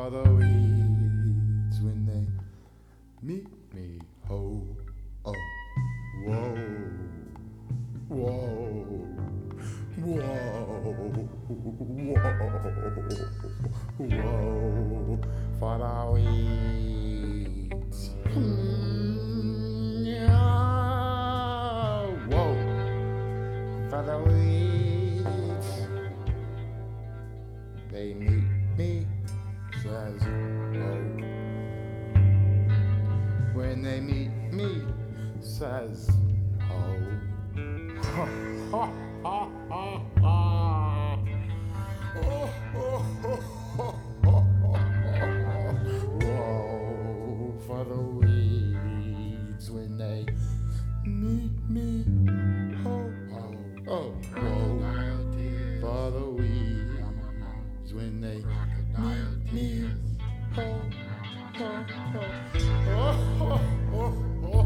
for the weeds when they meet me. Ho, oh, whoa, whoa, whoa, whoa, whoa, for the weeds. Yeah, whoa, for the weeds. They meet me, says, whoa. When they meet me, says, oh. Ha, ha, ha, ha, ha. Oh, oh, oh, oh, oh, oh. Whoa, for the weeds when they meet me. Oh, oh, oh, whoa, for the weeds when they meet me. Oh, oh, oh, oh, oh, oh, oh.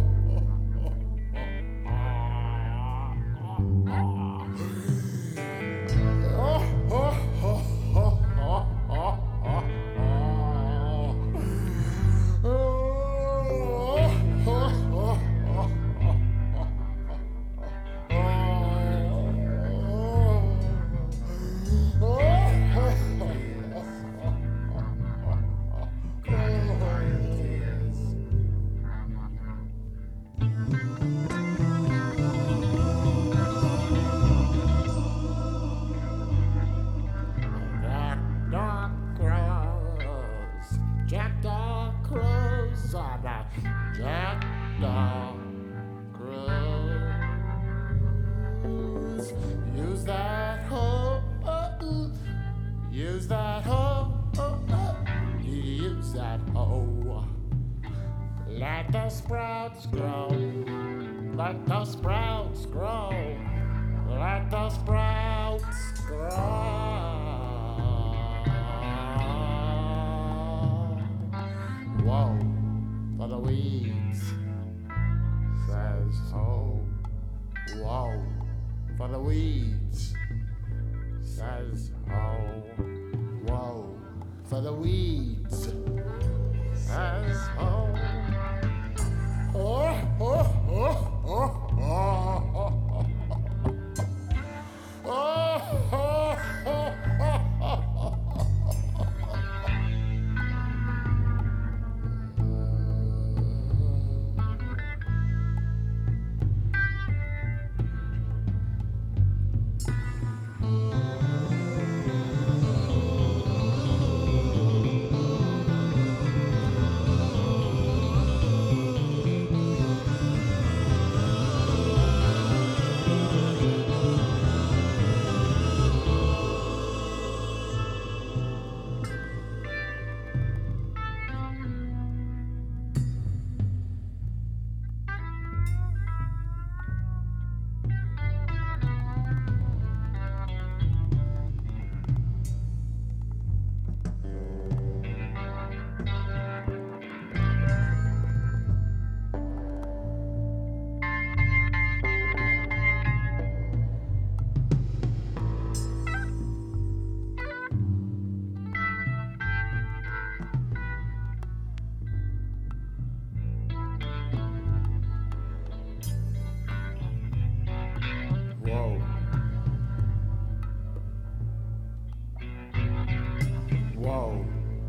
Jackdaw crows are the jackdaw crows. Use that hoe, use that hoe, use that hoe. Let the sprouts grow, let the sprouts grow, let the sprouts grow. Whoa, for the weeds, says ho. Whoa, for the weeds, says ho. Whoa, for the weeds, says ho. Oh, oh, oh, oh, oh, oh, oh, oh, oh. Whoa.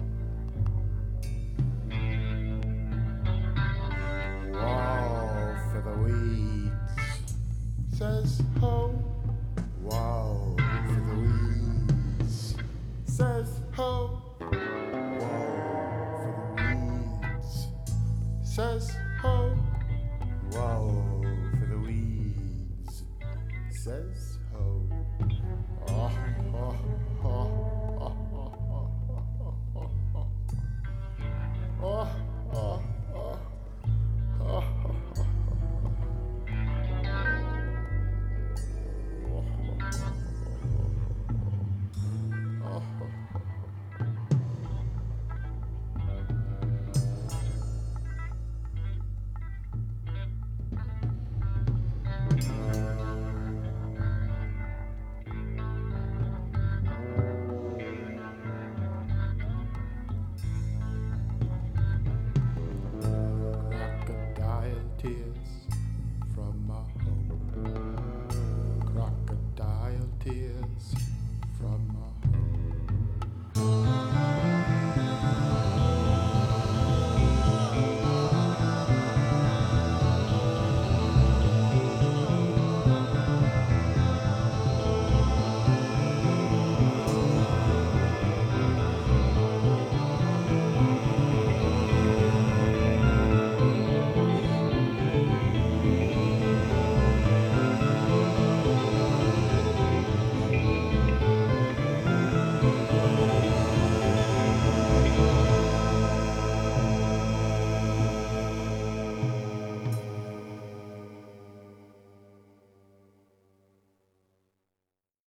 Whoa, for the weeds, says ho. Whoa, for the weeds, says ho. Whoa, for the weeds, says ho. Whoa, for the weeds, says ho. Oh, oh, oh. Oh, oh, oh, oh, oh.